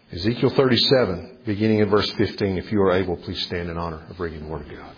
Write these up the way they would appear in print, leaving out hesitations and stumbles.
Ezekiel 37, beginning in verse 15. If you are able, please stand in honor of reading the Word of God.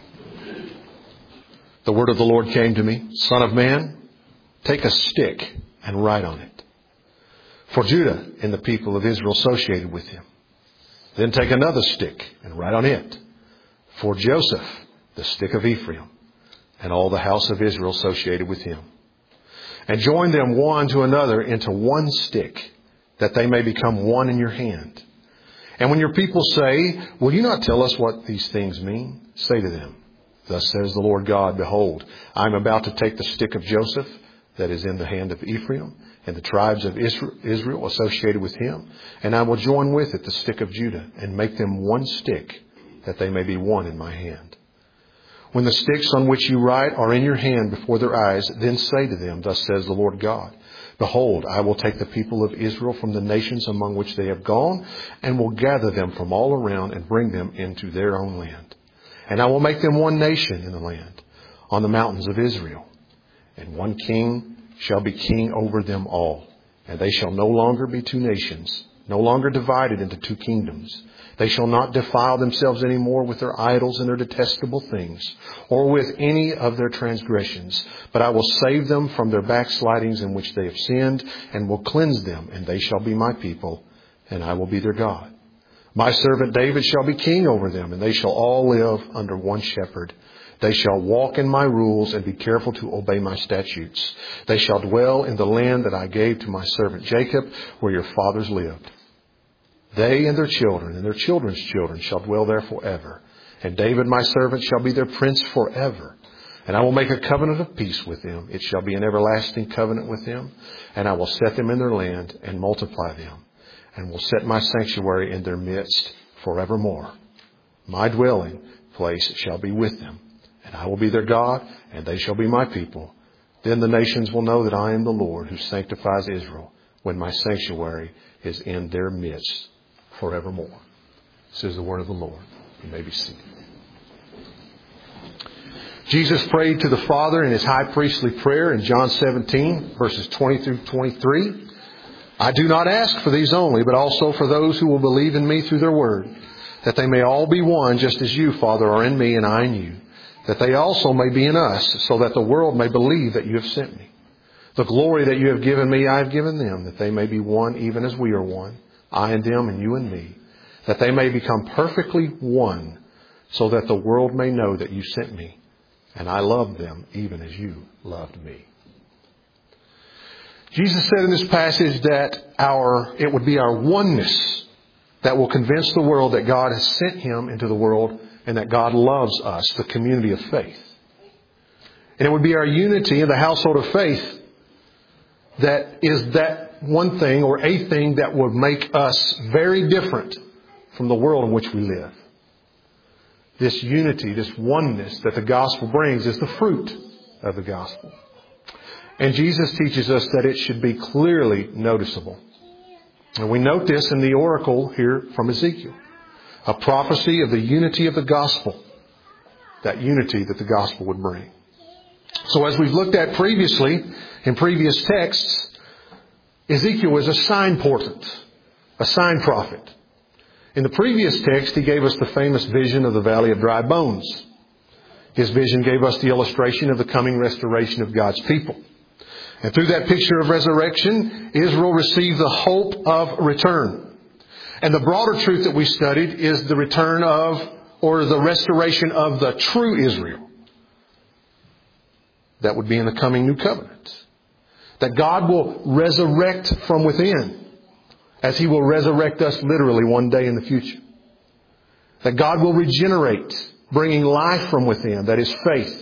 The word of the Lord came to me, Son of man, take a stick and write on it, for Judah and the people of Israel associated with him. Then take another stick and write on it, for Joseph, the stick of Ephraim, and all the house of Israel associated with him. And join them one to another into one stick, that they may become one in your hand. And when your people say, will you not tell us what these things mean? Say to them, thus says the Lord God, behold, I am about to take the stick of Joseph that is in the hand of Ephraim, and the tribes of Israel associated with him, and I will join with it the stick of Judah, and make them one stick, that they may be one in my hand. When the sticks on which you write are in your hand before their eyes, then say to them, thus says the Lord God, behold, I will take the people of Israel from the nations among which they have gone, and will gather them from all around and bring them into their own land. And I will make them one nation in the land, on the mountains of Israel. And one king shall be king over them all. And they shall no longer be two nations, no longer divided into two kingdoms. They shall not defile themselves any more with their idols and their detestable things, or with any of their transgressions. But I will save them from their backslidings in which they have sinned, and will cleanse them, and they shall be my people, and I will be their God. My servant David shall be king over them, and they shall all live under one shepherd. They shall walk in my rules and be careful to obey my statutes. They shall dwell in the land that I gave to my servant Jacob, where your fathers lived. They and their children's children shall dwell there forever. And David my servant shall be their prince forever. And I will make a covenant of peace with them. It shall be an everlasting covenant with them. And I will set them in their land and multiply them, and will set my sanctuary in their midst forevermore. My dwelling place shall be with them, and I will be their God, and they shall be my people. Then the nations will know that I am the Lord who sanctifies Israel, when my sanctuary is in their midst forevermore. This is the word of the Lord. You may be seated. Jesus prayed to the Father in his high priestly prayer in John 17, verses 20 through 23. I do not ask for these only, but also for those who will believe in me through their word, that they may all be one, just as you, Father, are in me and I in you, that they also may be in us, so that the world may believe that you have sent me. The glory that you have given me, I have given them, that they may be one even as we are one, I and them and you and me, that they may become perfectly one, so that the world may know that you sent me, and I loved them even as you loved me. Jesus said in this passage that it would be our oneness that will convince the world that God has sent him into the world and that God loves us, the community of faith. And it would be our unity in the household of faith that is that one thing or a thing that would make us very different from the world in which we live. This unity, this oneness that the gospel brings is the fruit of the gospel. And Jesus teaches us that it should be clearly noticeable. And we note this in the oracle here from Ezekiel. A prophecy of the unity of the gospel. That unity that the gospel would bring. So as we've looked at previously, in previous texts, Ezekiel was a sign portent, a sign prophet. In the previous text, he gave us the famous vision of the valley of dry bones. His vision gave us the illustration of the coming restoration of God's people. And through that picture of resurrection, Israel received the hope of return. And the broader truth that we studied is the return of, or the restoration of the true Israel. That would be in the coming new covenant. That God will resurrect from within, as he will resurrect us literally one day in the future. That God will regenerate, bringing life from within, that is faith.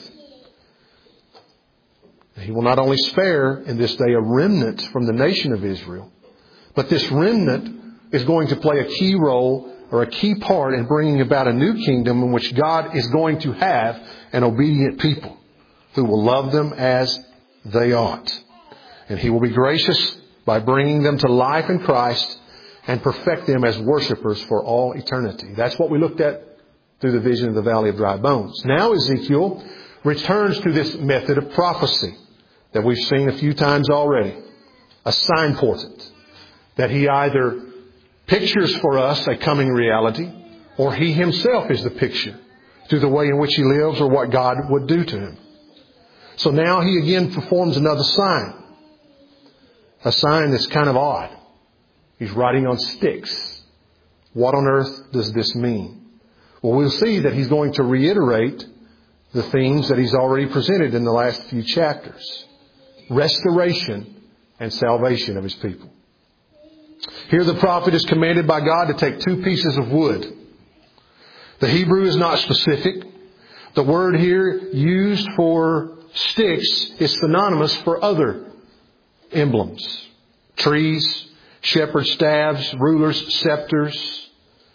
He will not only spare in this day a remnant from the nation of Israel, but this remnant is going to play a key role or a key part in bringing about a new kingdom in which God is going to have an obedient people who will love them as they ought. And he will be gracious by bringing them to life in Christ and perfect them as worshipers for all eternity. That's what we looked at through the vision of the valley of dry bones. Now Ezekiel returns to this method of prophecy that we've seen a few times already. A sign portent. That he either pictures for us a coming reality, or He Himself is the picture through the way in which He lives or what God would do to Him. So now He again performs another sign. A sign that's kind of odd. He's writing on sticks. What on earth does this mean? Well, we'll see that He's going to reiterate the themes that He's already presented in the last few chapters. Restoration and salvation of His people. Here the prophet is commanded by God to take 2 pieces of wood. The Hebrew is not specific. The word here used for sticks is synonymous for other emblems. Trees, shepherd's staffs, rulers, scepters.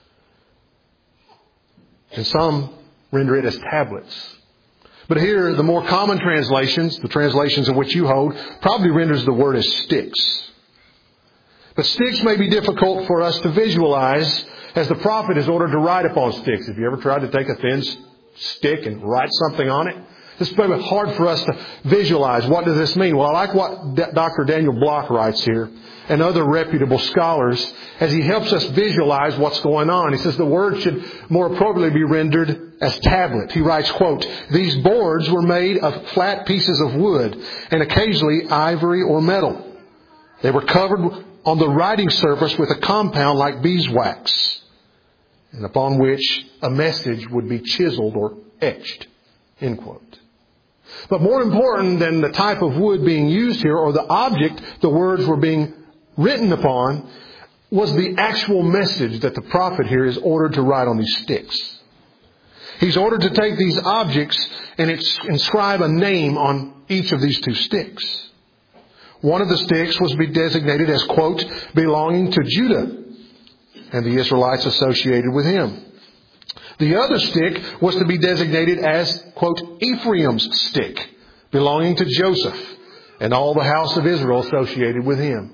And some render it as tablets. But here, the more common translations, the translations in which you hold, probably renders the word as sticks. But sticks may be difficult for us to visualize, as the prophet is ordered to write upon sticks. Have you ever tried to take a thin stick and write something on it? This is maybe hard for us to visualize. What does this mean? Well, I like what Dr. Daniel Block writes here, and other reputable scholars, as he helps us visualize what's going on. He says the word should more appropriately be rendered as tablet. He writes, quote, "These boards were made of flat pieces of wood and occasionally ivory or metal. They were covered on the writing surface with a compound like beeswax, and upon which a message would be chiseled or etched." End quote. But more important than the type of wood being used here, or the object the words were being written upon, was the actual message that the prophet here is ordered to write on these sticks. He's ordered to take these objects and inscribe a name on each of these 2 sticks. One of the sticks was to be designated as, quote, belonging to Judah and the Israelites associated with him. The other stick was to be designated as, quote, Ephraim's stick, belonging to Joseph and all the house of Israel associated with him.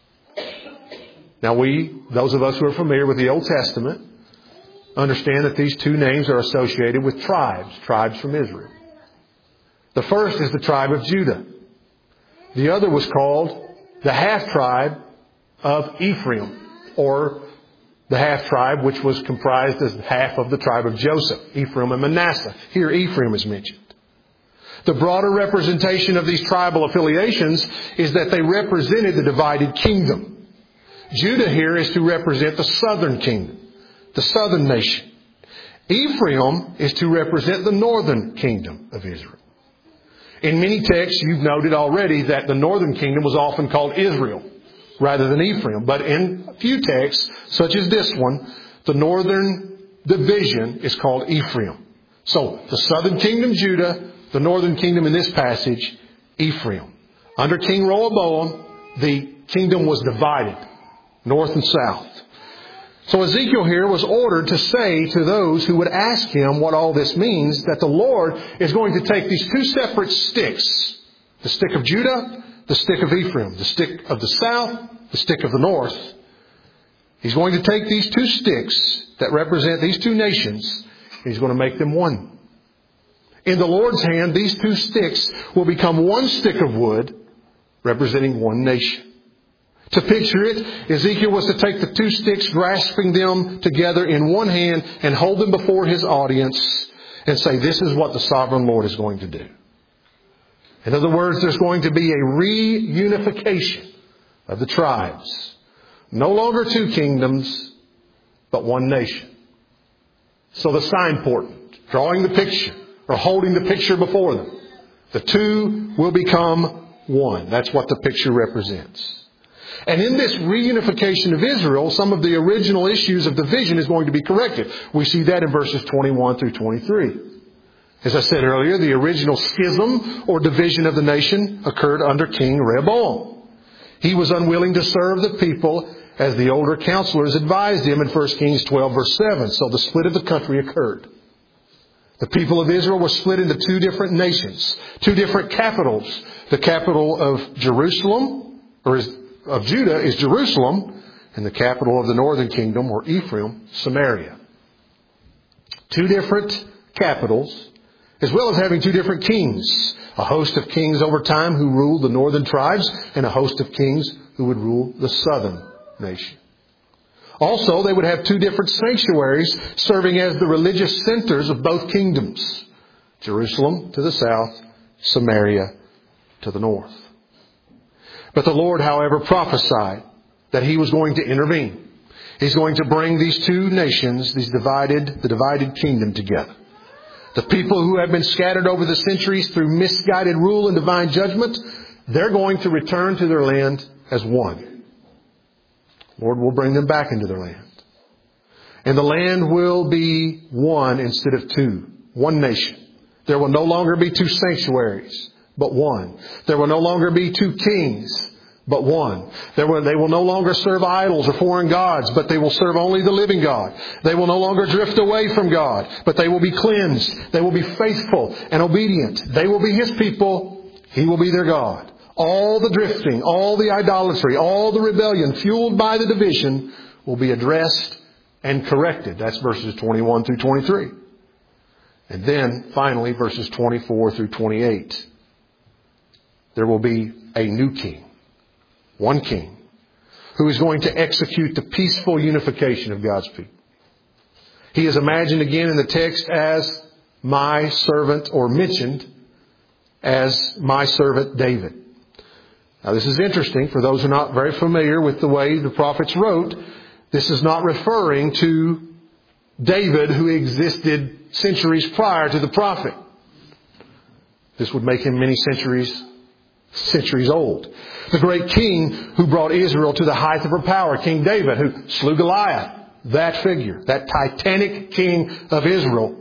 Now those of us who are familiar with the Old Testament, understand that these 2 names are associated with tribes from Israel. The first is the tribe of Judah. The other was called the half-tribe of Ephraim, or the half-tribe which was comprised as half of the tribe of Joseph, Ephraim and Manasseh. Here Ephraim is mentioned. The broader representation of these tribal affiliations is that they represented the divided kingdom. Judah here is to represent the southern kingdom, the southern nation. Ephraim is to represent the northern kingdom of Israel. In many texts, you've noted already that the northern kingdom was often called Israel rather than Ephraim. But in a few texts, such as this one, the northern division is called Ephraim. So the southern kingdom, Judah, the northern kingdom in this passage, Ephraim. Under King Rehoboam, the kingdom was divided, north and south. So Ezekiel here was ordered to say to those who would ask him what all this means, that the Lord is going to take these 2 separate sticks, the stick of Judah, the stick of Ephraim, the stick of the south, the stick of the north. He's going to take these 2 sticks that represent these 2 nations, and He's going to make them one. In the Lord's hand, these 2 sticks will become 1 stick of wood, representing 1 nation. To picture it, Ezekiel was to take the 2 sticks, grasping them together in one hand, and hold them before his audience and say, this is what the sovereign Lord is going to do. In other words, there's going to be a reunification of the tribes. No longer 2 kingdoms, but 1 nation. So the signpost, drawing the picture, or holding the picture before them, the 2 will become 1. That's what the picture represents. And in this reunification of Israel, some of the original issues of division is going to be corrected. We see that in verses 21 through 23. As I said earlier, the original schism or division of the nation occurred under King Rehoboam. He was unwilling to serve the people as the older counselors advised him in 1 Kings 12 verse 7. So the split of the country occurred. The people of Israel were split into 2 different nations, 2 different capitals. The capital of Jerusalem, of Judah, is Jerusalem, and the capital of the northern kingdom, or Ephraim, Samaria. 2 different capitals, as well as having 2 different kings. A host of kings over time who ruled the northern tribes, and a host of kings who would rule the southern nation. Also, they would have two different sanctuaries serving as the religious centers of both kingdoms. Jerusalem to the south, Samaria to the north. But the Lord, however, prophesied that He was going to intervene. He's going to bring these two nations, the divided kingdom together. The people who have been scattered over the centuries through misguided rule and divine judgment, they're going to return to their land as one. Lord will bring them back into their land. And the land will be one instead of two. One nation. There will no longer be two sanctuaries, but one. There will no longer be two kings, but one. They will no longer serve idols or foreign gods, but they will serve only the living God. They will no longer drift away from God, but they will be cleansed. They will be faithful and obedient. They will be His people. He will be their God. All the drifting, all the idolatry, all the rebellion fueled by the division will be addressed and corrected. That's verses 21 through 23. And then, finally, verses 24 through 28. There will be a new king. One king who is going to execute the peaceful unification of God's people. He is imagined again in the text as my servant, or mentioned as my servant David. Now this is interesting for those who are not very familiar with the way the prophets wrote. This is not referring to David who existed centuries prior to the prophet. This would make him many centuries old. The great king who brought Israel to the height of her power, King David, who slew Goliath. That figure, that titanic king of Israel.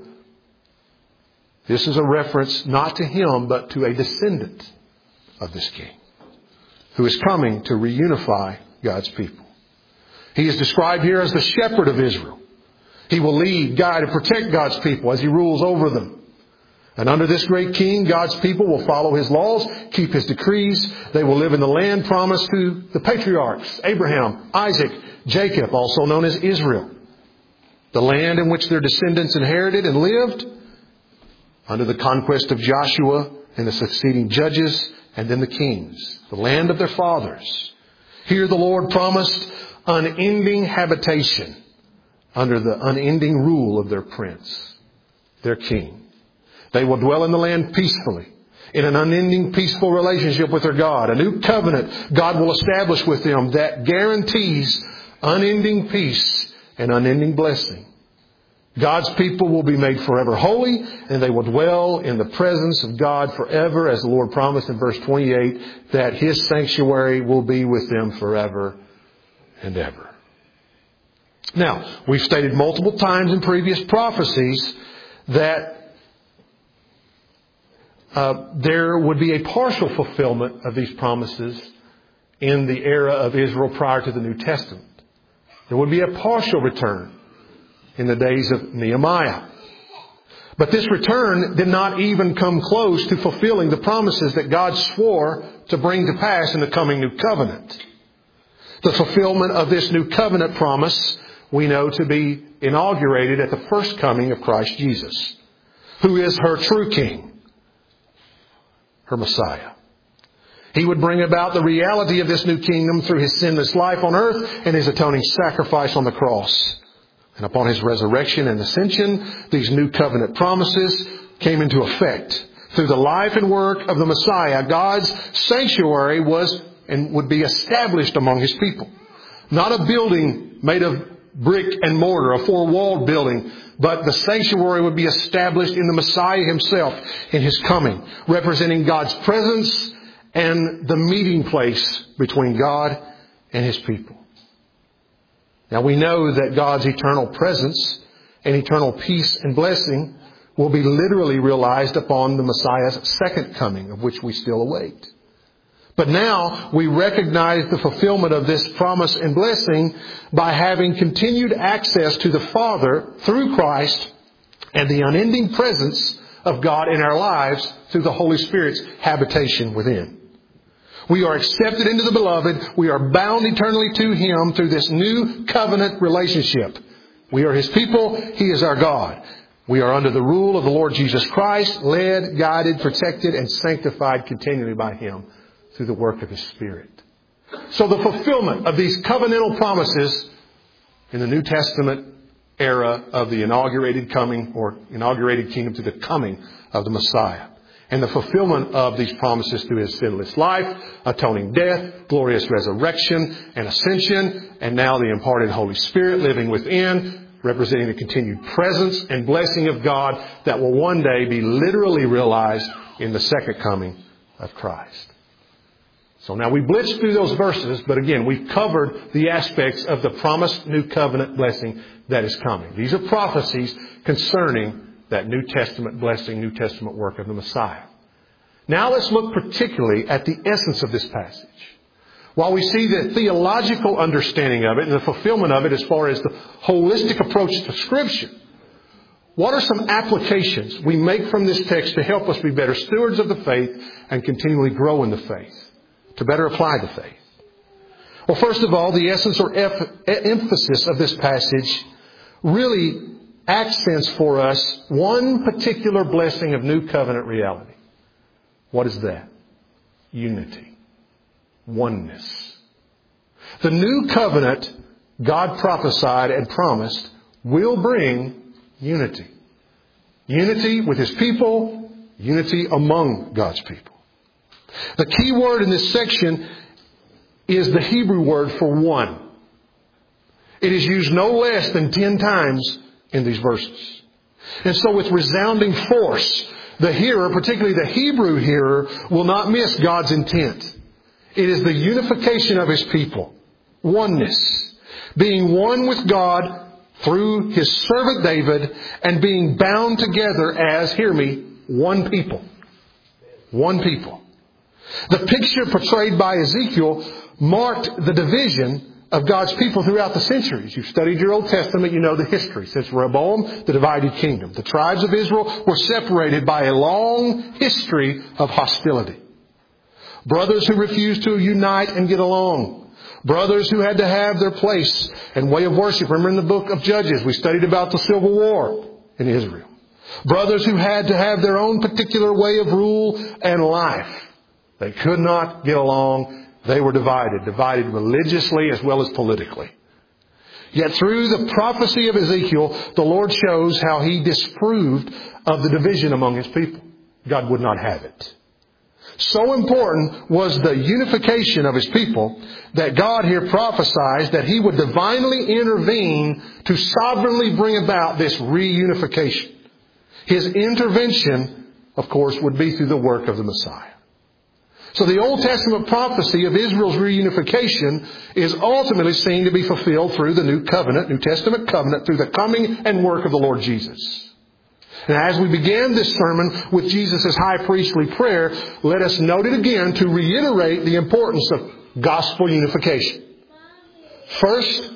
This is a reference not to him, but to a descendant of this king who is coming to reunify God's people. He is described here as the shepherd of Israel. He will lead, guide, and protect God's people as He rules over them. And under this great king, God's people will follow His laws, keep His decrees. They will live in the land promised to the patriarchs, Abraham, Isaac, Jacob, also known as Israel. The land in which their descendants inherited and lived under the conquest of Joshua and the succeeding judges and then the kings. The land of their fathers. Here the Lord promised unending habitation under the unending rule of their prince, their king. They will dwell in the land peacefully, in an unending peaceful relationship with their God. A new covenant God will establish with them that guarantees unending peace and unending blessing. God's people will be made forever holy, and they will dwell in the presence of God forever, as the Lord promised in verse 28, that His sanctuary will be with them forever and ever. Now, we've stated multiple times in previous prophecies that there would be a partial fulfillment of these promises in the era of Israel prior to the New Testament. There would be a partial return in the days of Nehemiah. But this return did not even come close to fulfilling the promises that God swore to bring to pass in the coming new covenant. The fulfillment of this new covenant promise we know to be inaugurated at the first coming of Christ Jesus, who is her true king, her Messiah. He would bring about the reality of this new kingdom through His sinless life on earth and His atoning sacrifice on the cross. And upon His resurrection and ascension, these new covenant promises came into effect. Through the life and work of the Messiah, God's sanctuary was and would be established among His people. Not a building made of brick and mortar, a four-walled building, but the sanctuary would be established in the Messiah Himself in His coming, representing God's presence and the meeting place between God and His people. Now we know that God's eternal presence and eternal peace and blessing will be literally realized upon the Messiah's second coming, of which we still await. But now we recognize the fulfillment of this promise and blessing by having continued access to the Father through Christ and the unending presence of God in our lives through the Holy Spirit's habitation within. We are accepted into the Beloved. We are bound eternally to Him through this new covenant relationship. We are His people. He is our God. We are under the rule of the Lord Jesus Christ, led, guided, protected, and sanctified continually by Him through the work of His Spirit. So the fulfillment of these covenantal promises in the New Testament era of the inaugurated kingdom to the coming of the Messiah. And the fulfillment of these promises through His sinless life, atoning death, glorious resurrection and ascension, and now the imparted Holy Spirit living within, representing the continued presence and blessing of God that will one day be literally realized in the second coming of Christ. So now we blitzed through those verses, but again, we've covered the aspects of the promised new covenant blessing that is coming. These are prophecies concerning that New Testament blessing, New Testament work of the Messiah. Now let's look particularly at the essence of this passage. While we see the theological understanding of it and the fulfillment of it as far as the holistic approach to Scripture, what are some applications we make from this text to help us be better stewards of the faith and continually grow in the faith, to better apply the faith? Well, first of all, the essence or emphasis of this passage really accents for us one particular blessing of new covenant reality. What is that? Unity. Oneness. The new covenant God prophesied and promised will bring unity. Unity with His people, unity among God's people. The key word in this section is the Hebrew word for one. It is used no less than 10 times in these verses. And so with resounding force, the hearer, particularly the Hebrew hearer, will not miss God's intent. It is the unification of His people. Oneness. Being one with God through His servant David and being bound together as, hear me, one people. One people. The picture portrayed by Ezekiel marked the division of God's people throughout the centuries. You've studied your Old Testament, you know the history. Since Rehoboam, the divided kingdom. The tribes of Israel were separated by a long history of hostility. Brothers who refused to unite and get along. Brothers who had to have their place and way of worship. Remember in the book of Judges, we studied about the Civil War in Israel. Brothers who had to have their own particular way of rule and life. They could not get along. They were divided religiously as well as politically. Yet through the prophecy of Ezekiel, the Lord shows how He disapproved of the division among His people. God would not have it. So important was the unification of His people that God here prophesies that He would divinely intervene to sovereignly bring about this reunification. His intervention, of course, would be through the work of the Messiah. So the Old Testament prophecy of Israel's reunification is ultimately seen to be fulfilled through the New Covenant, New Testament covenant, through the coming and work of the Lord Jesus. And as we began this sermon with Jesus' high priestly prayer, let us note it again to reiterate the importance of gospel unification. First,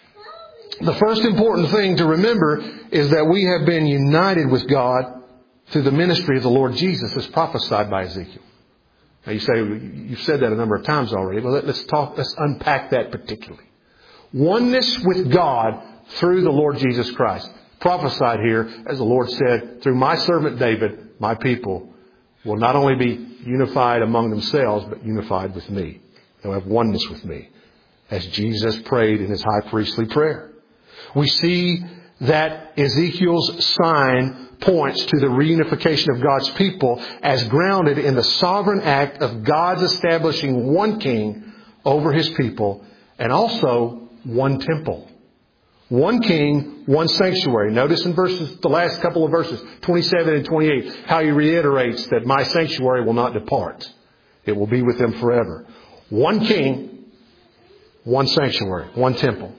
the first important thing to remember is that we have been united with God through the ministry of the Lord Jesus as prophesied by Ezekiel. Now you say, you've said that a number of times already. Well, let's unpack that particularly. Oneness with God through the Lord Jesus Christ. Prophesied here, as the Lord said, through my servant David, my people will not only be unified among themselves, but unified with me. They'll have oneness with me. As Jesus prayed in His high priestly prayer. We see that Ezekiel's sign points to the reunification of God's people as grounded in the sovereign act of God's establishing one king over His people and also one temple. One king, one sanctuary. Notice in the last couple of verses, 27 and 28, how He reiterates that my sanctuary will not depart. It will be with them forever. One king, one sanctuary, one temple.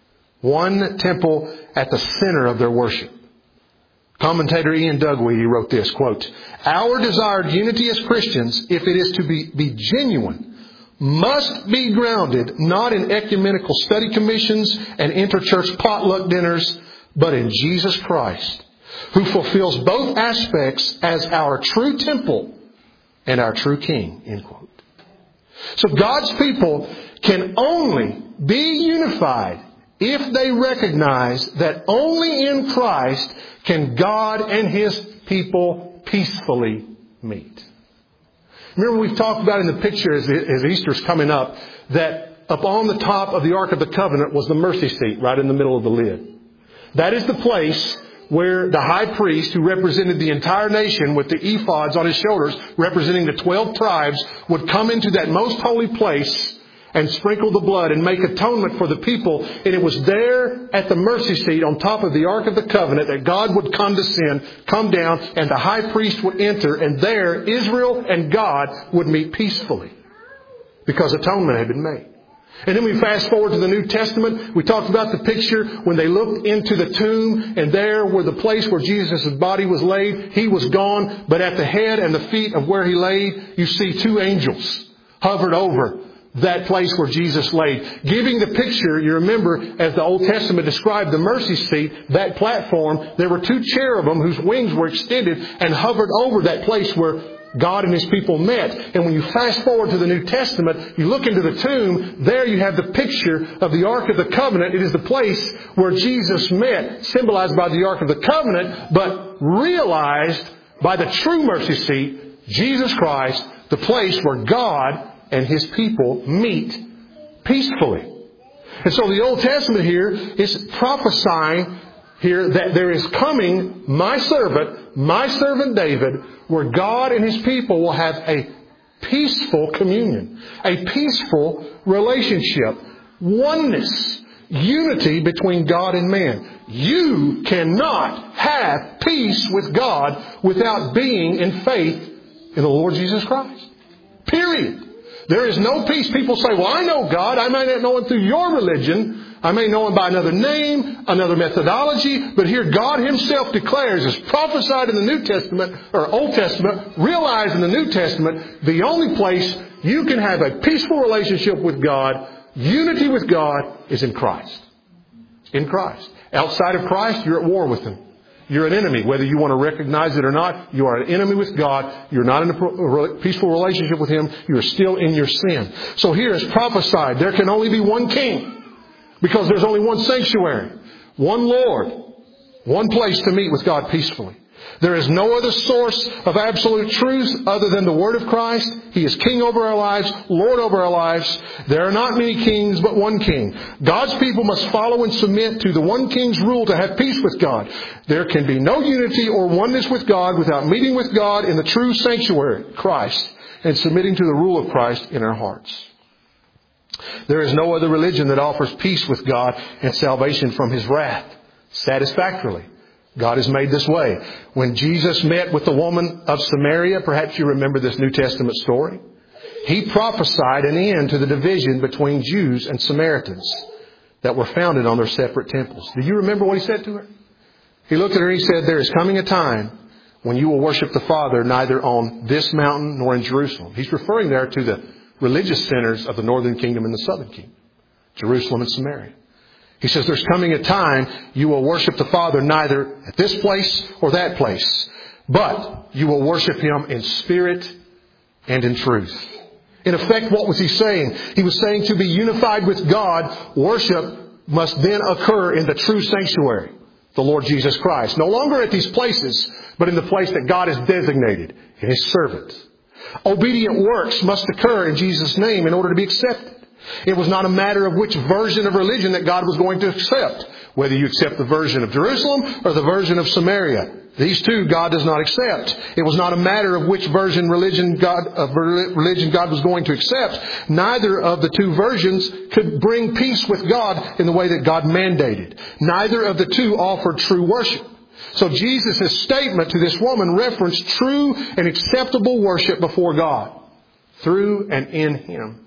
One temple at the center of their worship. Commentator Ian Dugwee, he wrote this, quote, "Our desired unity as Christians, if it is to be genuine, must be grounded not in ecumenical study commissions and interchurch potluck dinners, but in Jesus Christ, who fulfills both aspects as our true temple and our true king." End quote. So God's people can only be unified if they recognize that only in Christ can God and His people peacefully meet. Remember we've talked about in the picture as Easter's coming up that up on the top of the Ark of the Covenant was the mercy seat right in the middle of the lid. That is the place where the high priest, who represented the entire nation with the ephods on his shoulders, representing the 12 tribes, would come into that most holy place and sprinkle the blood and make atonement for the people. And it was there at the mercy seat on top of the Ark of the Covenant that God would condescend, come down, and the high priest would enter. And there Israel and God would meet peacefully because atonement had been made. And then we fast forward to the New Testament. We talked about the picture when they looked into the tomb, and there were the place where Jesus' body was laid. He was gone, but at the head and the feet of where He laid, you see two angels hovered over that place where Jesus laid. Giving the picture, you remember, as the Old Testament described the mercy seat, that platform, there were two cherubim whose wings were extended and hovered over that place where God and His people met. And when you fast forward to the New Testament, you look into the tomb, there you have the picture of the Ark of the Covenant. It is the place where Jesus met, symbolized by the Ark of the Covenant, but realized by the true mercy seat, Jesus Christ, the place where God and His people meet peacefully. And so the Old Testament here is prophesying here that there is coming my servant David, where God and His people will have a peaceful communion, a peaceful relationship, oneness, unity between God and man. You cannot have peace with God without being in faith in the Lord Jesus Christ. Period. There is no peace. People say, well, I know God. I may not know Him through your religion. I may know Him by another name, another methodology. But here God Himself declares, as prophesied in the New Testament, or Old Testament, realized in the New Testament, the only place you can have a peaceful relationship with God, unity with God, is in Christ. In Christ. Outside of Christ, you're at war with Him. You're an enemy. Whether you want to recognize it or not, you are an enemy with God. You're not in a peaceful relationship with Him. You're still in your sin. So here it's prophesied, there can only be one king. Because there's only one sanctuary, one Lord, one place to meet with God peacefully. There is no other source of absolute truth other than the Word of Christ. He is King over our lives, Lord over our lives. There are not many kings, but one King. God's people must follow and submit to the one King's rule to have peace with God. There can be no unity or oneness with God without meeting with God in the true sanctuary, Christ, and submitting to the rule of Christ in our hearts. There is no other religion that offers peace with God and salvation from His wrath satisfactorily. God is made this way. When Jesus met with the woman of Samaria, perhaps you remember this New Testament story, He prophesied an end to the division between Jews and Samaritans that were founded on their separate temples. Do you remember what He said to her? He looked at her and He said, there is coming a time when you will worship the Father neither on this mountain nor in Jerusalem. He's referring there to the religious centers of the northern kingdom and the southern kingdom, Jerusalem and Samaria. He says there's coming a time you will worship the Father neither at this place or that place, but you will worship Him in spirit and in truth. In effect, what was He saying? He was saying to be unified with God, worship must then occur in the true sanctuary, the Lord Jesus Christ. No longer at these places, but in the place that God has designated, in His servant. Obedient works must occur in Jesus' name in order to be accepted. It was not a matter of which version of religion that God was going to accept. Whether you accept the version of Jerusalem or the version of Samaria. These two God does not accept. It was not a matter of which version of religion God was going to accept. Neither of the two versions could bring peace with God in the way that God mandated. Neither of the two offered true worship. So Jesus' statement to this woman referenced true and acceptable worship before God. Through and in Him.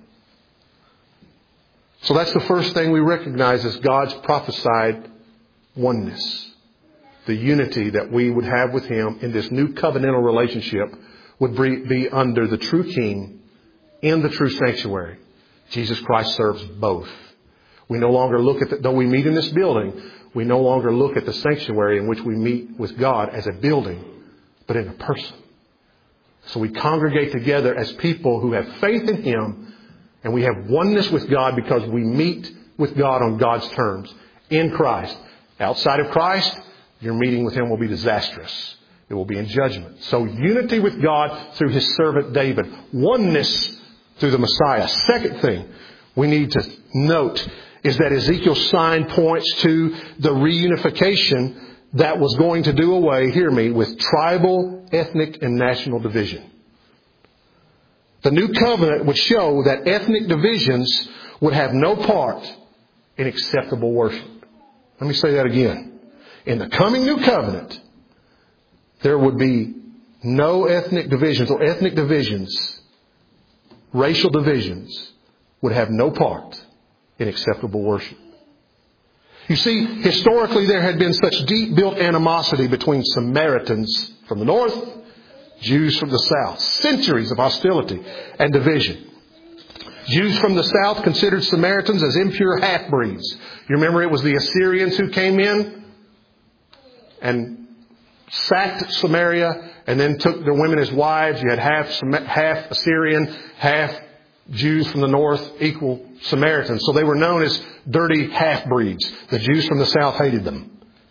So that's the first thing we recognize as God's prophesied oneness. The unity that we would have with Him in this new covenantal relationship would be under the true King in the true sanctuary. Jesus Christ serves both. We no longer look at though we meet in this building, we no longer look at the sanctuary in which we meet with God as a building, but in a person. So we congregate together as people who have faith in Him, and we have oneness with God because we meet with God on God's terms in Christ. Outside of Christ, your meeting with Him will be disastrous. It will be in judgment. So unity with God through His servant David. Oneness through the Messiah. Second thing, we need to note is that Ezekiel's sign points to the reunification that was going to do away, hear me, with tribal, ethnic, and national division. The new covenant would show that ethnic divisions would have no part in acceptable worship. Let me say that again. In the coming new covenant, there would be no ethnic divisions or ethnic divisions, racial divisions, would have no part in acceptable worship. You see, historically there had been such deep built animosity between Samaritans from the north, Jews from the south. Centuries of hostility and division. Jews from the south considered Samaritans as impure half-breeds. You remember it was the Assyrians who came in and sacked Samaria and then took their women as wives. You had half Assyrian, half Jews from the north, equal Samaritans. So they were known as dirty half-breeds. The Jews from the south hated them.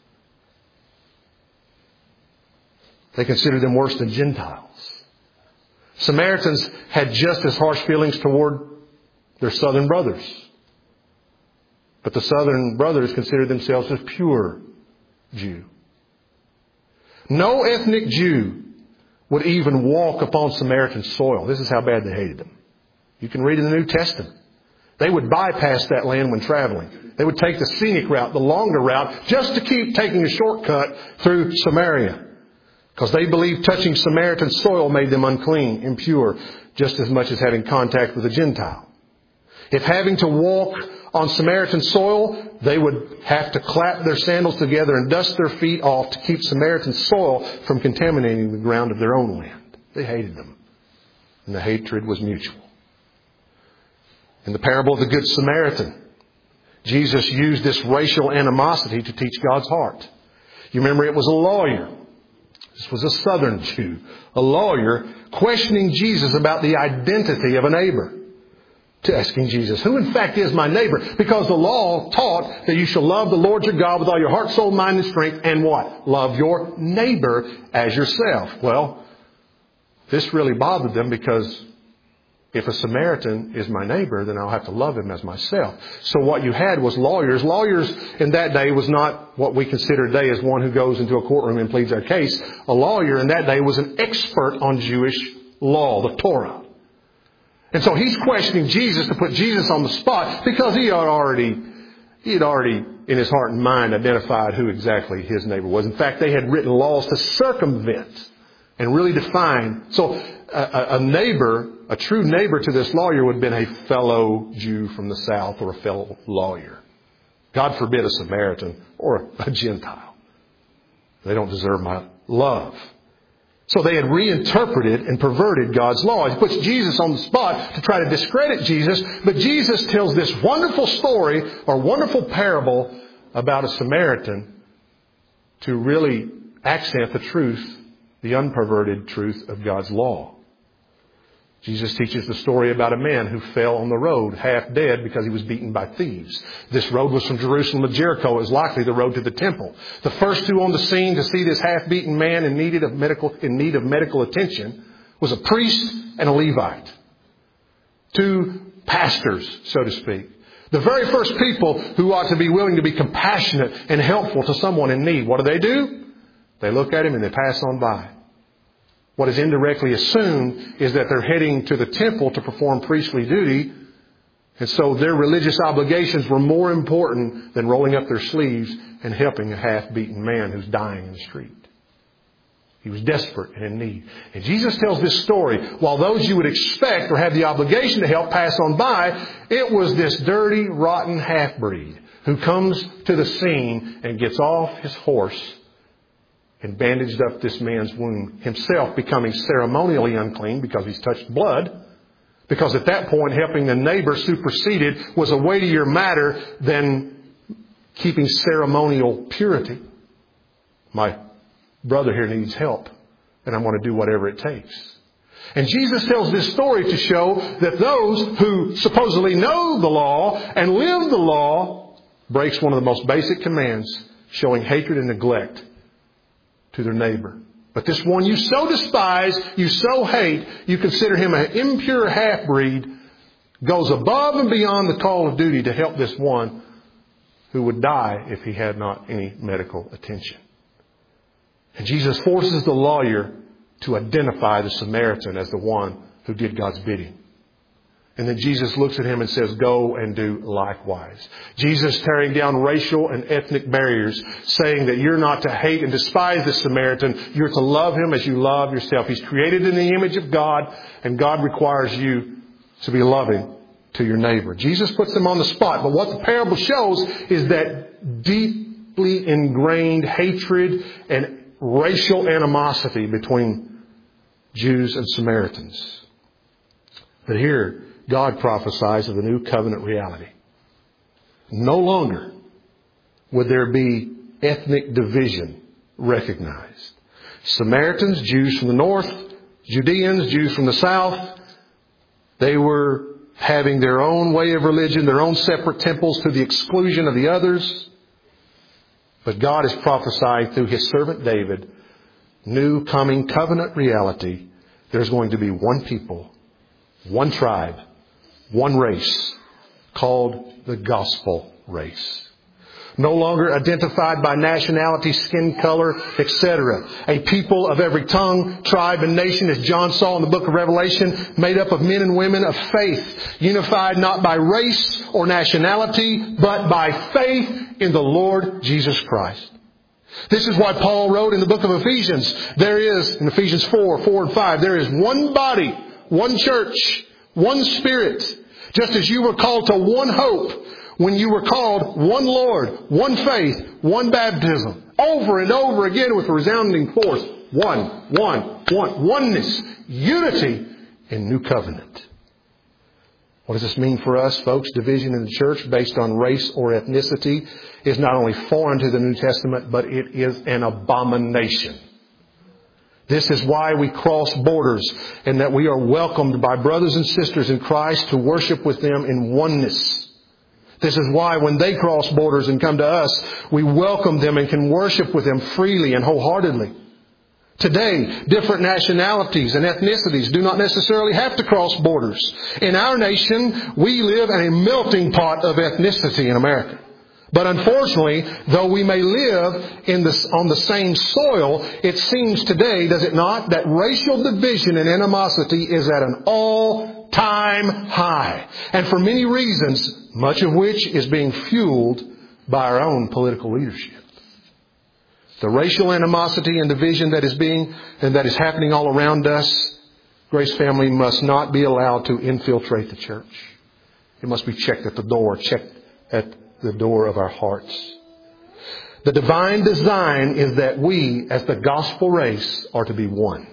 They considered them worse than Gentiles. Samaritans had just as harsh feelings toward their southern brothers. But the southern brothers considered themselves as pure Jew. No ethnic Jew would even walk upon Samaritan soil. This is how bad they hated them. You can read in the New Testament. They would bypass that land when traveling. They would take the scenic route, the longer route, just to keep taking a shortcut through Samaria. Because they believed touching Samaritan soil made them unclean, impure, just as much as having contact with a Gentile. If having to walk on Samaritan soil, they would have to clap their sandals together and dust their feet off to keep Samaritan soil from contaminating the ground of their own land. They hated them. And the hatred was mutual. In the parable of the Good Samaritan, Jesus used this racial animosity to teach God's heart. You remember it was a lawyer. This was a southern Jew, a lawyer, questioning Jesus about the identity of a neighbor. To asking Jesus, who in fact is my neighbor? Because the law taught that you shall love the Lord your God with all your heart, soul, mind, and strength. And what? Love your neighbor as yourself. Well, this really bothered them because if a Samaritan is my neighbor, then I'll have to love him as myself. So what you had was lawyers. Lawyers in that day was not what we consider today as one who goes into a courtroom and pleads our case. A lawyer in that day was an expert on Jewish law, the Torah. And so he's questioning Jesus to put Jesus on the spot because he had already in his heart and mind identified who exactly his neighbor was. In fact, they had written laws to circumvent and really define. So a neighbor, a true neighbor to this lawyer would have been a fellow Jew from the south or a fellow lawyer. God forbid a Samaritan or a Gentile. They don't deserve my love. So they had reinterpreted and perverted God's law. He puts Jesus on the spot to try to discredit Jesus. But Jesus tells this wonderful story or wonderful parable about a Samaritan to really accent the truth, the unperverted truth of God's law. Jesus teaches the story about a man who fell on the road, half dead because he was beaten by thieves. This road was from Jerusalem to Jericho. It was likely the road to the temple. The first two on the scene to see this half-beaten man in need of medical attention was a priest and a Levite. Two pastors, so to speak. The very first people who ought to be willing to be compassionate and helpful to someone in need. What do? They look at him and they pass on by. What is indirectly assumed is that they're heading to the temple to perform priestly duty. And so their religious obligations were more important than rolling up their sleeves and helping a half-beaten man who's dying in the street. He was desperate and in need. And Jesus tells this story. While those you would expect or have the obligation to help pass on by, it was this dirty, rotten half-breed who comes to the scene and gets off his horse and bandaged up this man's wound, himself becoming ceremonially unclean because he's touched blood. Because at that point, helping the neighbor superseded was a weightier matter than keeping ceremonial purity. My brother here needs help, and I'm going to do whatever it takes. And Jesus tells this story to show that those who supposedly know the law and live the law breaks one of the most basic commands, showing hatred and neglect to their neighbor. But this one you so despise, you so hate, you consider him an impure half-breed. goes above and beyond the call of duty to help this one who would die if he had not any medical attention. And Jesus forces the lawyer to identify the Samaritan as the one who did God's bidding. And then Jesus looks at him and says, go and do likewise. Jesus tearing down racial and ethnic barriers, saying that you're not to hate and despise the Samaritan. You're to love him as you love yourself. He's created in the image of God, and God requires you to be loving to your neighbor. Jesus puts them on the spot. But what the parable shows is that deeply ingrained hatred and racial animosity between Jews and Samaritans. But here, God prophesies of a new covenant reality. No longer would there be ethnic division recognized. Samaritans, Jews from the north, Judeans, Jews from the south, they were having their own way of religion, their own separate temples to the exclusion of the others. But God is prophesying through His servant David, new coming covenant reality. There's going to be one people, one tribe, one race, called the gospel race. No longer identified by nationality, skin color, etc. A people of every tongue, tribe, and nation, as John saw in the book of Revelation, made up of men and women of faith, unified not by race or nationality, but by faith in the Lord Jesus Christ. This is why Paul wrote in the book of Ephesians, there is, in Ephesians 4 and 5, there is one body, one church, one Spirit, just as you were called to one hope when you were called, one Lord, one faith, one baptism. Over and over again with a resounding force. Oneness, unity in new covenant. What does this mean for us, folks? Division in the church based on race or ethnicity is not only foreign to the New Testament, but it is an abomination. This is why we cross borders, and that we are welcomed by brothers and sisters in Christ to worship with them in oneness. This is why when they cross borders and come to us, we welcome them and can worship with them freely and wholeheartedly. Today, different nationalities and ethnicities do not necessarily have to cross borders. In our nation, we live in a melting pot of ethnicity in America. But unfortunately, though we may live on the same soil, it seems today, does it not, that racial division and animosity is at an all-time high. And for many reasons, much of which is being fueled by our own political leadership. The racial animosity and division that is happening all around us, Grace Family, must not be allowed to infiltrate the church. It must be checked at the door, checked at the door of our hearts. The divine design is that we, as the gospel race, are to be one.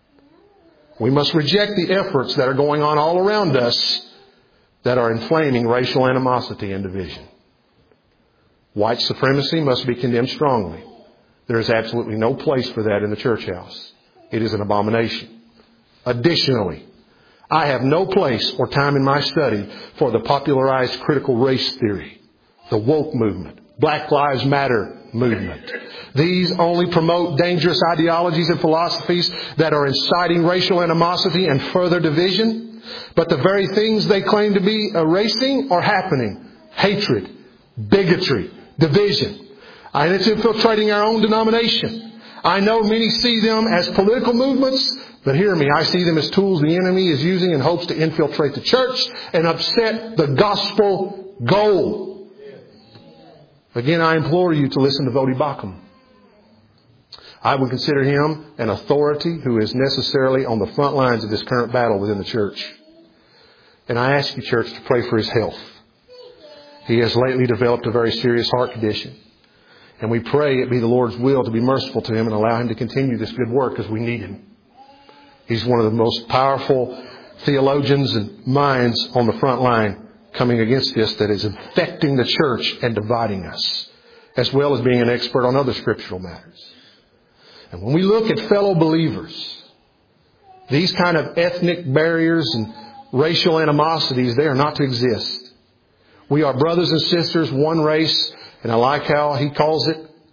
We must reject the efforts that are going on all around us that are inflaming racial animosity and division. White supremacy must be condemned strongly. There is absolutely no place for that in the church house. It is an abomination. Additionally, I have no place or time in my study for the popularized critical race theory, the woke movement, Black Lives Matter movement. These only promote dangerous ideologies and philosophies that are inciting racial animosity and further division. But the very things they claim to be erasing are happening. Hatred, bigotry, division. And it's infiltrating our own denomination. I know many see them as political movements, but hear me, I see them as tools the enemy is using in hopes to infiltrate the church and upset the gospel goal. Again, I implore you to listen to Voddie Baucham. I would consider him an authority who is necessarily on the front lines of this current battle within the church. And I ask you, church, to pray for his health. He has lately developed a very serious heart condition. And we pray it be the Lord's will to be merciful to him and allow him to continue this good work because we need him. He's one of the most powerful theologians and minds on the front line coming against this that is infecting the church and dividing us, as well as being an expert on other scriptural matters. And when we look at fellow believers, these kind of ethnic barriers and racial animosities, they are not to exist. We are brothers and sisters, one race, and I like how he calls it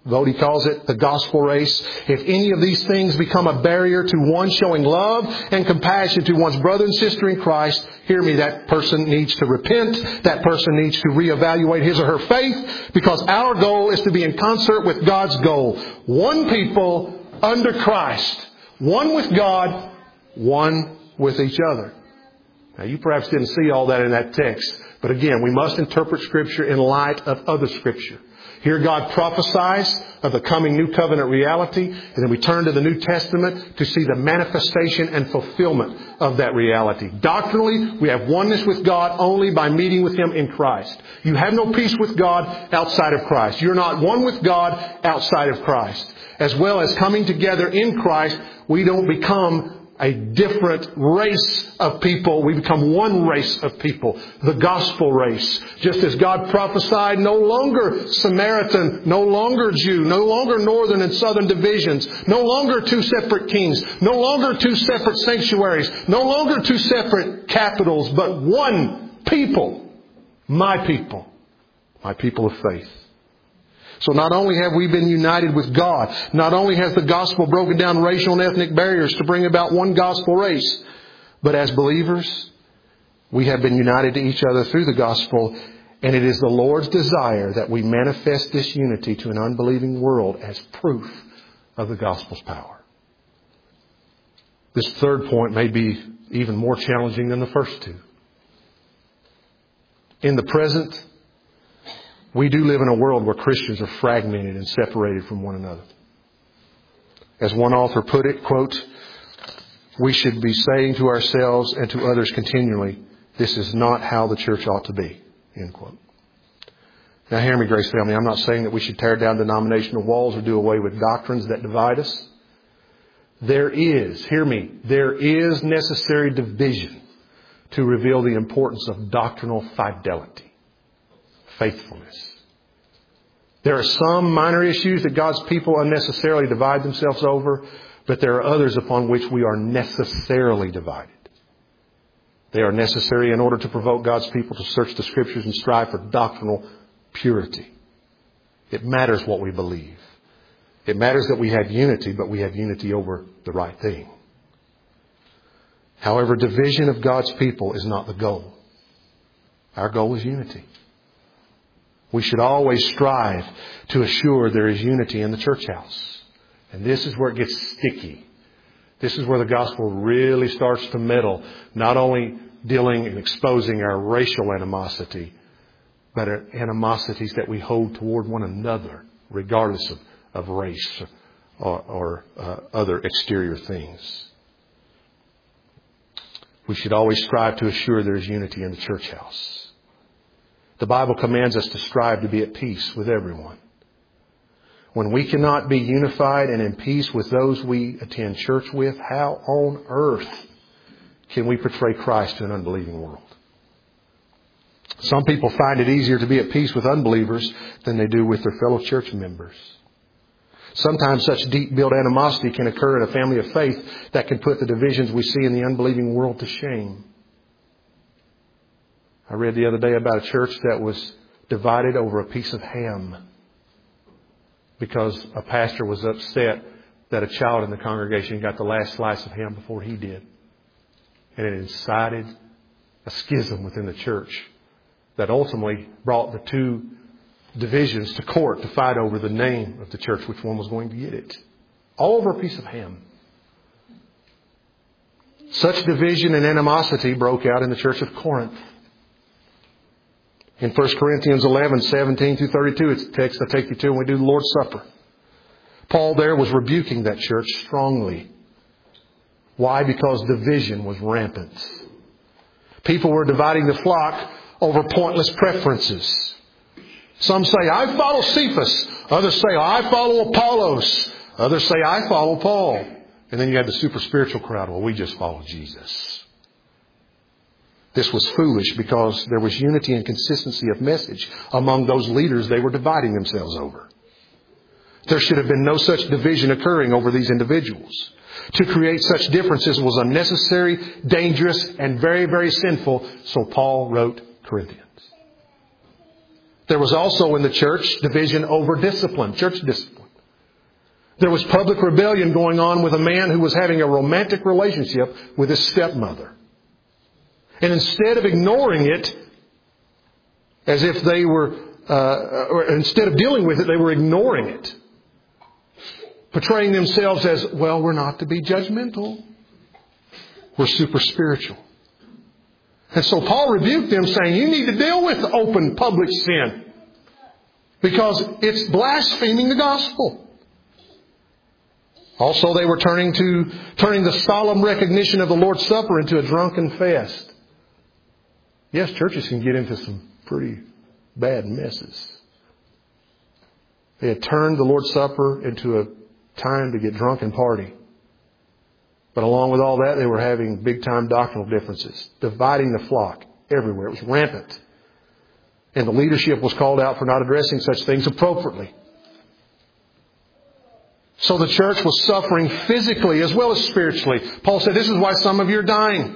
Voddie calls it the gospel race. If any of these things become a barrier to one showing love and compassion to one's brother and sister in Christ, hear me, that person needs to repent. That person needs to reevaluate his or her faith, because our goal is to be in concert with God's goal. One people under Christ. One with God, one with each other. Now, you perhaps didn't see all that in that text. But again, we must interpret Scripture in light of other Scripture. Here God prophesies of the coming new covenant reality. And then we turn to the New Testament to see the manifestation and fulfillment of that reality. Doctrinally, we have oneness with God only by meeting with Him in Christ. You have no peace with God outside of Christ. You're not one with God outside of Christ. As well as coming together in Christ, we don't become a different race of people. We become one race of people. The gospel race. Just as God prophesied, no longer Samaritan, no longer Jew, no longer northern and southern divisions, no longer two separate kings, no longer two separate sanctuaries, no longer two separate capitals, but one people. My people of faith. So not only have we been united with God, not only has the gospel broken down racial and ethnic barriers to bring about one gospel race, but as believers, we have been united to each other through the gospel, and it is the Lord's desire that we manifest this unity to an unbelieving world as proof of the gospel's power. This third point may be even more challenging than the first two. In the present, we do live in a world where Christians are fragmented and separated from one another. As one author put it, quote, "We should be saying to ourselves and to others continually, this is not how the church ought to be," end quote. Now hear me, Grace family, I'm not saying that we should tear down denominational walls or do away with doctrines that divide us. There is necessary division to reveal the importance of doctrinal fidelity, faithfulness. There are some minor issues that God's people unnecessarily divide themselves over, but there are others upon which we are necessarily divided. They are necessary in order to provoke God's people to search the Scriptures and strive for doctrinal purity. It matters what we believe. It matters that we have unity, but we have unity over the right thing. However, division of God's people is not the goal. Our goal is unity. We should always strive to assure there is unity in the church house. And this is where it gets sticky. This is where the gospel really starts to meddle, not only dealing and exposing our racial animosity, but our animosities that we hold toward one another, regardless of race or other exterior things. We should always strive to assure there is unity in the church house. The Bible commands us to strive to be at peace with everyone. When we cannot be unified and in peace with those we attend church with, how on earth can we portray Christ to an unbelieving world? Some people find it easier to be at peace with unbelievers than they do with their fellow church members. Sometimes such deep-built animosity can occur in a family of faith that can put the divisions we see in the unbelieving world to shame. I read the other day about a church that was divided over a piece of ham because a pastor was upset that a child in the congregation got the last slice of ham before he did. And it incited a schism within the church that ultimately brought the two divisions to court to fight over the name of the church, which one was going to get it. All over a piece of ham. Such division and animosity broke out in the church of Corinth. In 1 Corinthians 11, 17 through 32, it's the text I take you to when we do the Lord's Supper. Paul there was rebuking that church strongly. Why? Because division was rampant. People were dividing the flock over pointless preferences. Some say, I follow Cephas. Others say, I follow Apollos. Others say, I follow Paul. And then you had the super spiritual crowd. Well, we just follow Jesus. This was foolish because there was unity and consistency of message among those leaders they were dividing themselves over. There should have been no such division occurring over these individuals. To create such differences was unnecessary, dangerous, and very, very sinful. So Paul wrote Corinthians. There was also in the church division over discipline, church discipline. There was public rebellion going on with a man who was having a romantic relationship with his stepmother. And instead of ignoring it, as if they were, or instead of dealing with it, they were ignoring it. Portraying themselves as, well, we're not to be judgmental. We're super spiritual. And so Paul rebuked them saying, you need to deal with open public sin. Because it's blaspheming the gospel. Also, they were turning the solemn recognition of the Lord's Supper into a drunken fest. Yes, churches can get into some pretty bad messes. They had turned the Lord's Supper into a time to get drunk and party. But along with all that, they were having big-time doctrinal differences, dividing the flock everywhere. It was rampant. And the leadership was called out for not addressing such things appropriately. So the church was suffering physically as well as spiritually. Paul said, this is why some of you are dying.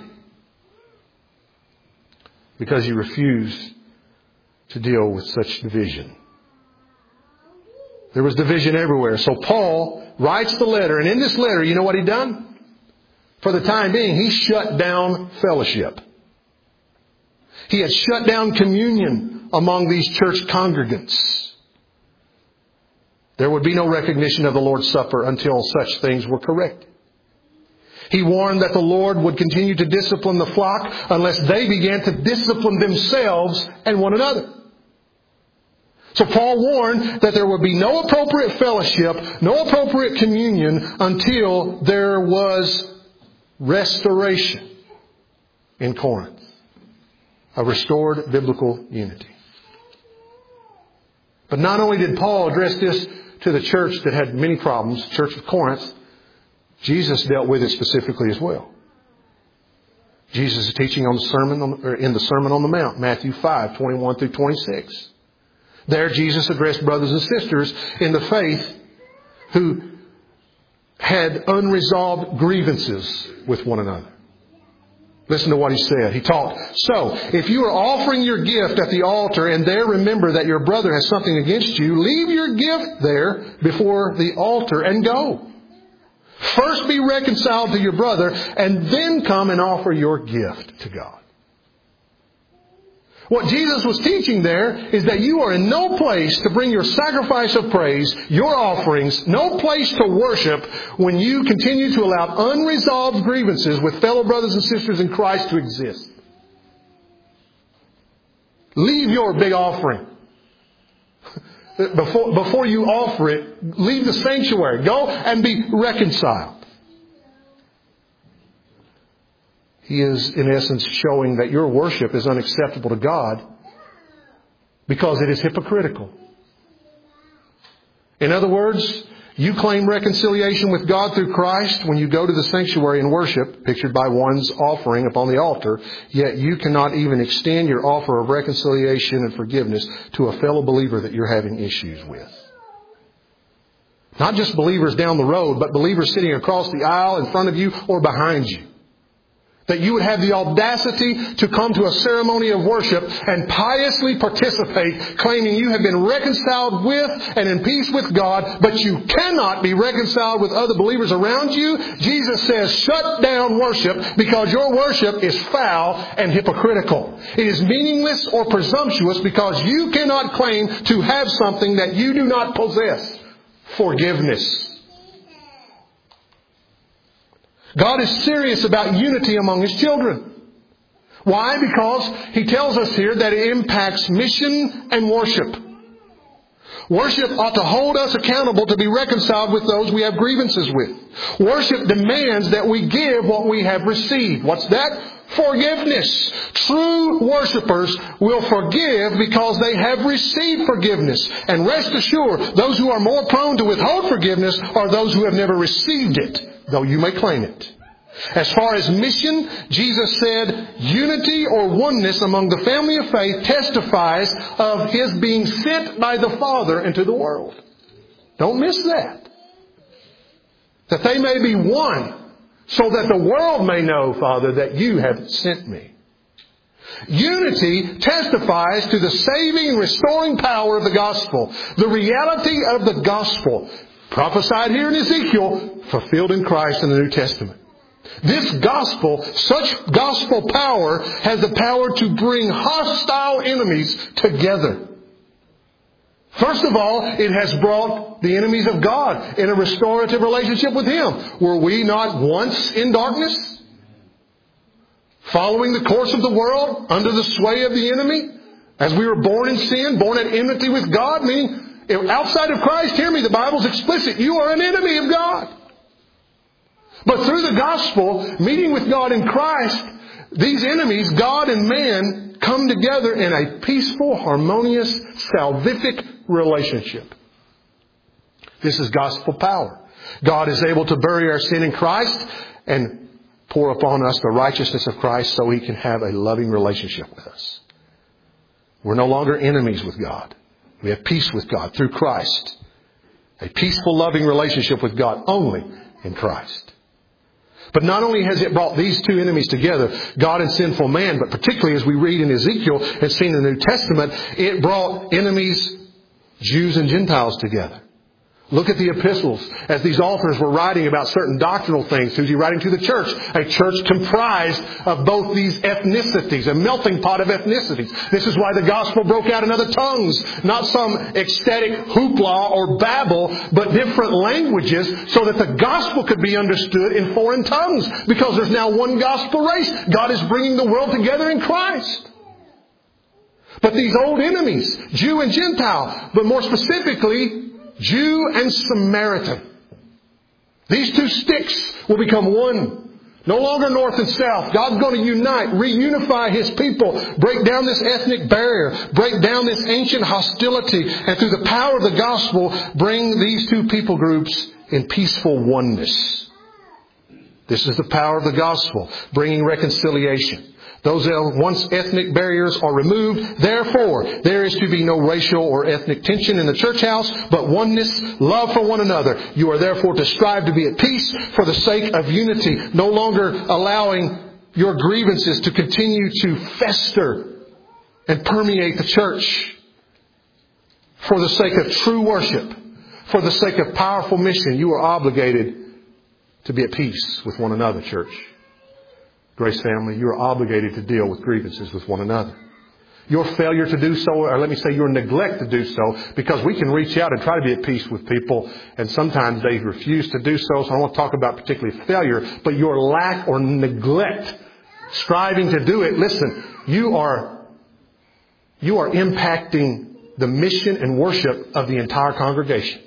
Because you refuse to deal with such division. There was division everywhere. So Paul writes the letter. And in this letter, you know what he done? For the time being, he shut down fellowship. He had shut down communion among these church congregants. There would be no recognition of the Lord's Supper until such things were corrected. He warned that the Lord would continue to discipline the flock unless they began to discipline themselves and one another. So Paul warned that there would be no appropriate fellowship, no appropriate communion until there was restoration in Corinth. A restored biblical unity. But not only did Paul address this to the church that had many problems, the church of Corinth, Jesus dealt with it specifically as well. Jesus is teaching in the Sermon on the Mount, Matthew 5, 21 through 26. There Jesus addressed brothers and sisters in the faith who had unresolved grievances with one another. Listen to what he said. He taught, so, if you are offering your gift at the altar and there remember that your brother has something against you, leave your gift there before the altar and go. First be reconciled to your brother and then come and offer your gift to God. What Jesus was teaching there is that you are in no place to bring your sacrifice of praise, your offerings, no place to worship when you continue to allow unresolved grievances with fellow brothers and sisters in Christ to exist. Leave your big offering. Before you offer it, leave the sanctuary. Go and be reconciled. He is, in essence, showing that your worship is unacceptable to God because it is hypocritical. In other words, you claim reconciliation with God through Christ when you go to the sanctuary and worship, pictured by one's offering upon the altar, yet you cannot even extend your offer of reconciliation and forgiveness to a fellow believer that you're having issues with. Not just believers down the road, but believers sitting across the aisle in front of you or behind you. That you would have the audacity to come to a ceremony of worship and piously participate, claiming you have been reconciled with and in peace with God, but you cannot be reconciled with other believers around you. Jesus says, shut down worship because your worship is foul and hypocritical. It is meaningless or presumptuous because you cannot claim to have something that you do not possess. Forgiveness. God is serious about unity among His children. Why? Because He tells us here that it impacts mission and worship. Worship ought to hold us accountable to be reconciled with those we have grievances with. Worship demands that we give what we have received. What's that? Forgiveness. True worshipers will forgive because they have received forgiveness. And rest assured, those who are more prone to withhold forgiveness are those who have never received it, though you may claim it. As far as mission, Jesus said, unity or oneness among the family of faith testifies of His being sent by the Father into the world. Don't miss that. That they may be one, so that the world may know, Father, that you have sent me. Unity testifies to the saving and restoring power of the gospel. The reality of the gospel, prophesied here in Ezekiel, fulfilled in Christ in the New Testament. This gospel, such gospel power, has the power to bring hostile enemies together. First of all, it has brought the enemies of God in a restorative relationship with Him. Were we not once in darkness? Following the course of the world, under the sway of the enemy? As we were born in sin, born at enmity with God, meaning outside of Christ, hear me, the Bible's explicit. You are an enemy of God. But through the gospel, meeting with God in Christ, these enemies, God and man, come together in a peaceful, harmonious, salvific relationship. This is gospel power. God is able to bury our sin in Christ and pour upon us the righteousness of Christ so He can have a loving relationship with us. We're no longer enemies with God. We have peace with God through Christ. A peaceful, loving relationship with God only in Christ. But not only has it brought these two enemies together, God and sinful man, but particularly as we read in Ezekiel and see in the New Testament, it brought enemies, Jews and Gentiles, together. Look at the epistles. As these authors were writing about certain doctrinal things, who's he writing to the church? A church comprised of both these ethnicities, a melting pot of ethnicities. This is why the gospel broke out in other tongues. Not some ecstatic hoopla or babble, but different languages so that the gospel could be understood in foreign tongues. Because there's now one gospel race. God is bringing the world together in Christ. But these old enemies, Jew and Gentile, but more specifically, Jew and Samaritan. These two sticks will become one. No longer north and south. God's going to unite, reunify His people, break down this ethnic barrier, break down this ancient hostility, and through the power of the gospel, bring these two people groups in peaceful oneness. This is the power of the gospel, bringing reconciliation. Those once ethnic barriers are removed. Therefore, there is to be no racial or ethnic tension in the church house, but oneness, love for one another. You are therefore to strive to be at peace for the sake of unity, no longer allowing your grievances to continue to fester and permeate the church. For the sake of true worship, for the sake of powerful mission, you are obligated to be at peace with one another, church. Grace family, you are obligated to deal with grievances with one another. Your failure to do so, or let me say your neglect to do so, because we can reach out and try to be at peace with people, and sometimes they refuse to do so. So I don't want to talk about particularly failure, but your lack or neglect, striving to do it. Listen, you are impacting the mission and worship of the entire congregation.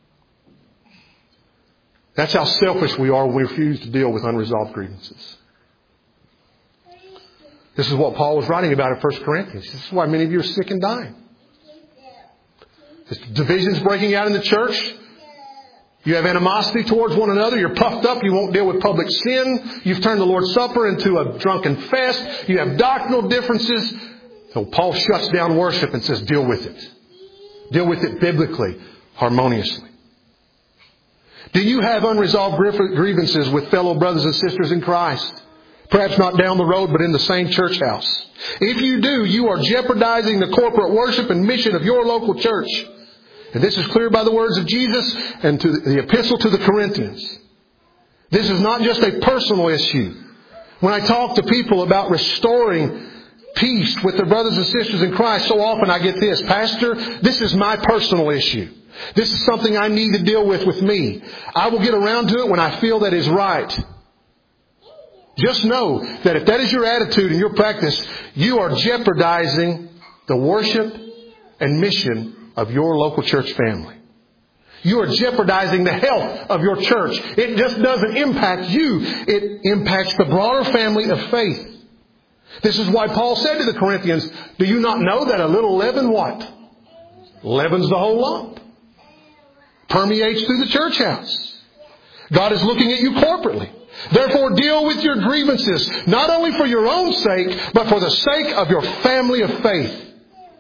That's how selfish we are when we refuse to deal with unresolved grievances. This is what Paul was writing about in 1 Corinthians. This is why many of you are sick and dying. There's divisions breaking out in the church. You have animosity towards one another. You're puffed up. You won't deal with public sin. You've turned the Lord's Supper into a drunken fest. You have doctrinal differences. So Paul shuts down worship and says, deal with it. Deal with it biblically, harmoniously. Do you have unresolved grievances with fellow brothers and sisters in Christ? Perhaps not down the road, but in the same church house. If you do, you are jeopardizing the corporate worship and mission of your local church. And this is clear by the words of Jesus and to the epistle to the Corinthians. This is not just a personal issue. When I talk to people about restoring peace with their brothers and sisters in Christ, so often I get this, Pastor, this is my personal issue. This is something I need to deal with me. I will get around to it when I feel that is right. Just know that if that is your attitude and your practice, you are jeopardizing the worship and mission of your local church family. You are jeopardizing the health of your church. It just doesn't impact you. It impacts the broader family of faith. This is why Paul said to the Corinthians, do you not know that a little leaven what? Leavens the whole lump. Permeates through the church house. God is looking at you corporately. Therefore, deal with your grievances, not only for your own sake, but for the sake of your family of faith.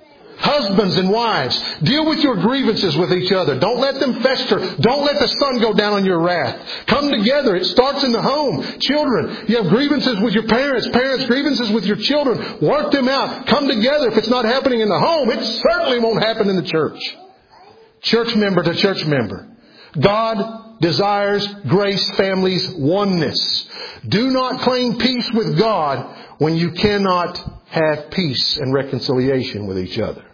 Husbands and wives, deal with your grievances with each other. Don't let them fester. Don't let the sun go down on your wrath. Come together. It starts in the home. Children, you have grievances with your parents. Parents, grievances with your children. Work them out. Come together. If it's not happening in the home, it certainly won't happen in the church. Church member to church member. God desires grace families oneness. Do not claim peace with God when you cannot have peace and reconciliation with each other.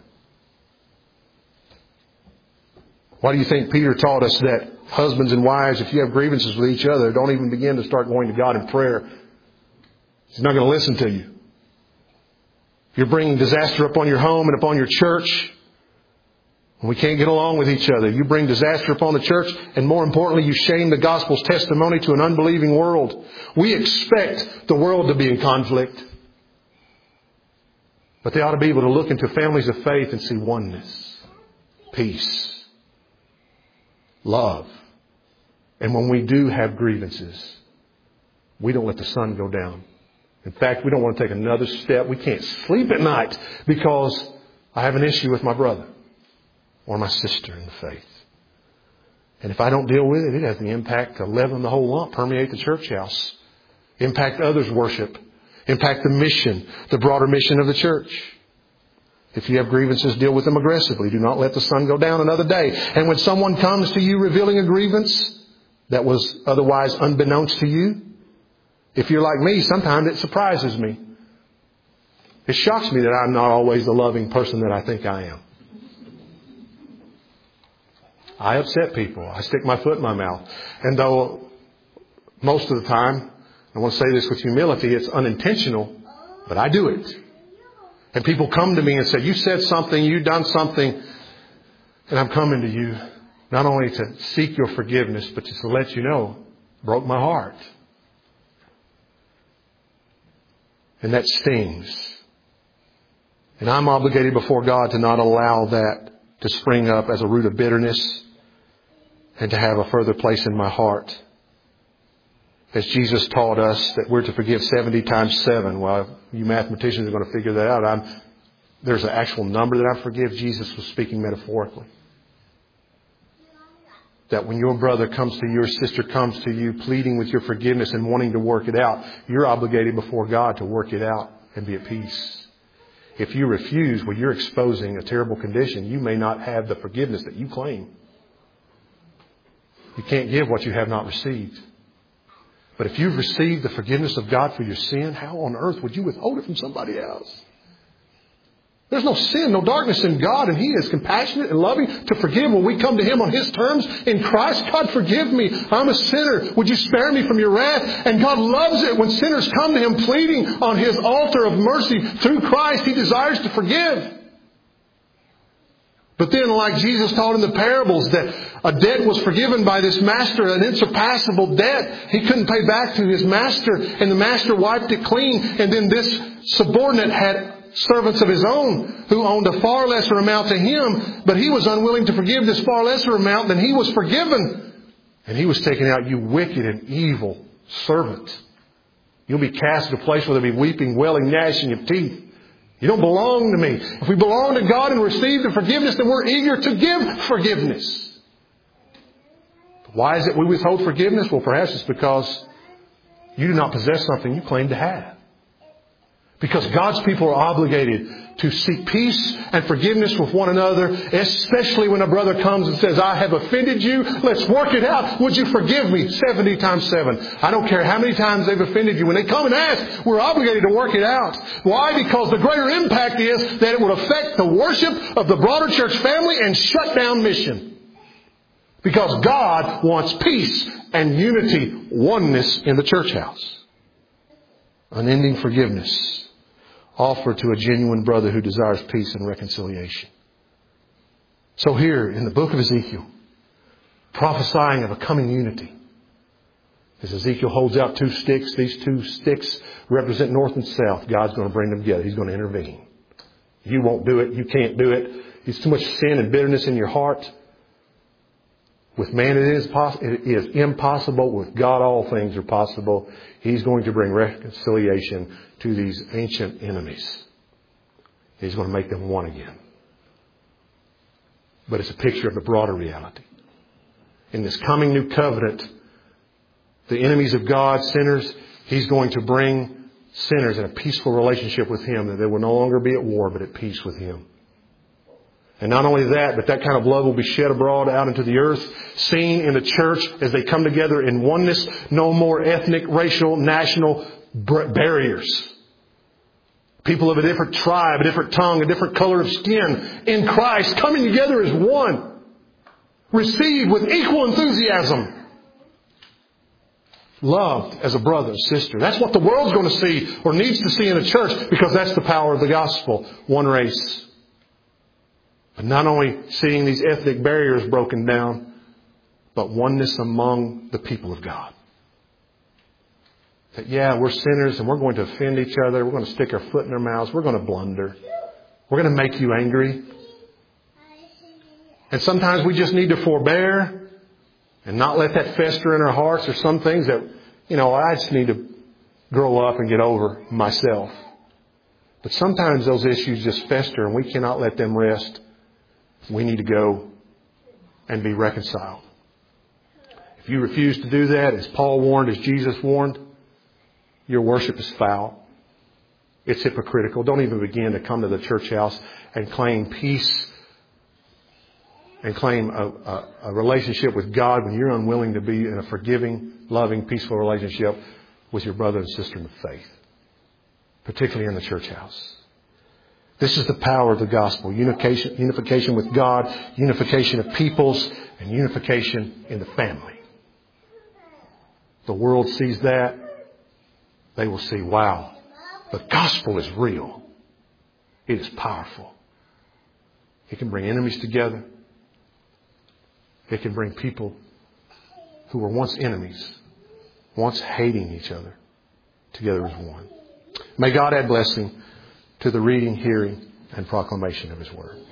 Why do you think Peter taught us that husbands and wives, if you have grievances with each other, don't even begin to start going to God in prayer? He's not going to listen to you. If you're bringing disaster upon your home and upon your church, and we can't get along with each other, you bring disaster upon the church, and more importantly, you shame the gospel's testimony to an unbelieving world. We expect the world to be in conflict. But they ought to be able to look into families of faith and see oneness, peace, love. And when we do have grievances, we don't let the sun go down. In fact, we don't want to take another step. We can't sleep at night because I have an issue with my brother or my sister in the faith. And if I don't deal with it, it has the impact to leaven the whole lump, permeate the church house, impact others' worship, impact the mission, the broader mission of the church. If you have grievances, deal with them aggressively. Do not let the sun go down another day. And when someone comes to you revealing a grievance that was otherwise unbeknownst to you, if you're like me, sometimes it surprises me. It shocks me that I'm not always the loving person that I think I am. I upset people. I stick my foot in my mouth. And though most of the time, I want to say this with humility, it's unintentional, but I do it. And people come to me and say, you said something, you done something, and I'm coming to you not only to seek your forgiveness, but just to let you know, broke my heart. And that stings. And I'm obligated before God to not allow that to spring up as a root of bitterness and to have a further place in my heart. As Jesus taught us that we're to forgive 70 times 7. Well, you mathematicians are going to figure that out. There's an actual number that I forgive. Jesus was speaking metaphorically. That when your brother comes to you, your sister comes to you, pleading with your forgiveness and wanting to work it out, you're obligated before God to work it out and be at peace. If you refuse, well, you're exposing a terrible condition. You may not have the forgiveness that you claim. You can't give what you have not received. But if you've received the forgiveness of God for your sin, how on earth would you withhold it from somebody else? There's no sin, no darkness in God, and He is compassionate and loving to forgive when we come to Him on His terms in Christ. God, forgive me. I'm a sinner. Would you spare me from your wrath? And God loves it when sinners come to Him pleading on His altar of mercy through Christ. He desires to forgive. But then, like Jesus taught in the parables, that a debt was forgiven by this master, an insurpassable debt. He couldn't pay back to his master, and the master wiped it clean. And then this subordinate had servants of his own who owned a far lesser amount to him, but he was unwilling to forgive this far lesser amount than he was forgiven. And he was taken out, you wicked and evil servant. You'll be cast to a place where there'll be weeping, wailing, gnashing of teeth. You don't belong to me. If we belong to God and receive the forgiveness, then we're eager to give forgiveness. Why is it we withhold forgiveness? Well, perhaps it's because you do not possess something you claim to have. Because God's people are obligated to seek peace and forgiveness with one another, especially when a brother comes and says, I have offended you. Let's work it out. Would you forgive me 70 times 7? I don't care how many times they've offended you. When they come and ask, we're obligated to work it out. Why? Because the greater impact is that it will affect the worship of the broader church family and shut down mission. Because God wants peace and unity, oneness in the church house. Unending forgiveness offered to a genuine brother who desires peace and reconciliation. So here in the book of Ezekiel, prophesying of a coming unity. As Ezekiel holds out 2 sticks, these 2 sticks represent north and south. God's going to bring them together. He's going to intervene. You won't do it. You can't do it. There's too much sin and bitterness in your heart. With man it is impossible. With God all things are possible. He's going to bring reconciliation to these ancient enemies. He's going to make them one again. but it's a picture of the broader reality. In this coming new covenant, the enemies of God, sinners, He's going to bring sinners in a peaceful relationship with Him, that they will no longer be at war, but at peace with Him. And not only that, but that kind of love will be shed abroad out into the earth, seen in the church as they come together in oneness, no more ethnic, racial, national barriers. People of a different tribe, a different tongue, a different color of skin in Christ coming together as one. Received with equal enthusiasm. Loved as a brother, sister. That's what the world's going to see or needs to see in a church, because that's the power of the gospel. One race. But not only seeing these ethnic barriers broken down, but oneness among the people of God. That, yeah, we're sinners and we're going to offend each other. We're going to stick our foot in our mouths. We're going to blunder. We're going to make you angry. And sometimes we just need to forbear and not let that fester in our hearts. There's some things that, I just need to grow up and get over myself. But sometimes those issues just fester and we cannot let them rest. We need to go and be reconciled. If you refuse to do that, as Paul warned, as Jesus warned, your worship is foul. It's hypocritical. Don't even begin to come to the church house and claim peace and claim a relationship with God when you're unwilling to be in a forgiving, loving, peaceful relationship with your brother and sister in the faith, particularly in the church house. This is the power of the gospel. Unification with God, unification of peoples, and unification in the family. The world sees that. They will see, wow, the gospel is real. It is powerful. It can bring enemies together. It can bring people who were once enemies, once hating each other, together as one. May God add blessing to the reading, hearing, and proclamation of His Word.